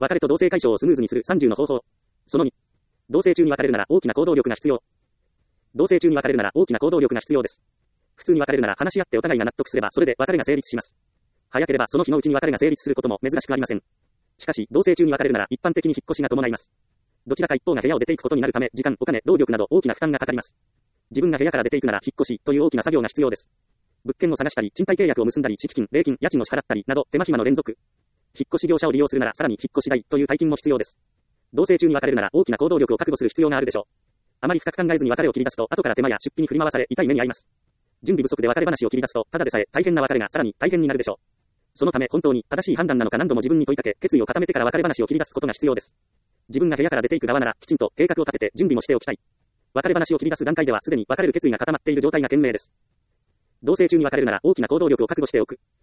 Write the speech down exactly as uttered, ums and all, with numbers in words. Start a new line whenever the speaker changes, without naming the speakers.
別れと同棲解消をスムーズにするさんじゅうの方法。そのに。同棲中に別れるなら大きな行動力が必要。同棲中に別れるなら大きな行動力が必要です。普通に別れるなら話し合ってお互いが納得すればそれで別れが成立します。早ければその日のうちに別れが成立することも珍しくありません。しかし、同棲中に別れるなら一般的に引っ越しが伴います。どちらか一方が部屋を出ていくことになるため、時間、お金、労力など大きな負担がかかります。自分が部屋から出ていくなら引っ越しという大きな作業が必要です。物件を探したり、賃貸契約を結んだり、敷金、礼金、家賃を支払ったりなど手間暇の連続。引っ越し業者を利用するならさらに引っ越し代という大金も必要です。同棲中に別れるなら大きな行動力を覚悟する必要があるでしょう。あまり深く考えずに別れを切り出すと後から手間や出費に振り回され痛い目に遭います。準備不足で別れ話を切り出すとただでさえ大変な別れがさらに大変になるでしょう。そのため本当に正しい判断なのか何度も自分に問いかけ決意を固めてから別れ話を切り出すことが必要です。自分が部屋から出ていく側ならきちんと計画を立てて準備もしておきたい。別れ話を切り出す段階ではすでに別れる決意が固まっている状態が賢明です。同棲中に別れるなら大きな行動力を覚悟しておく。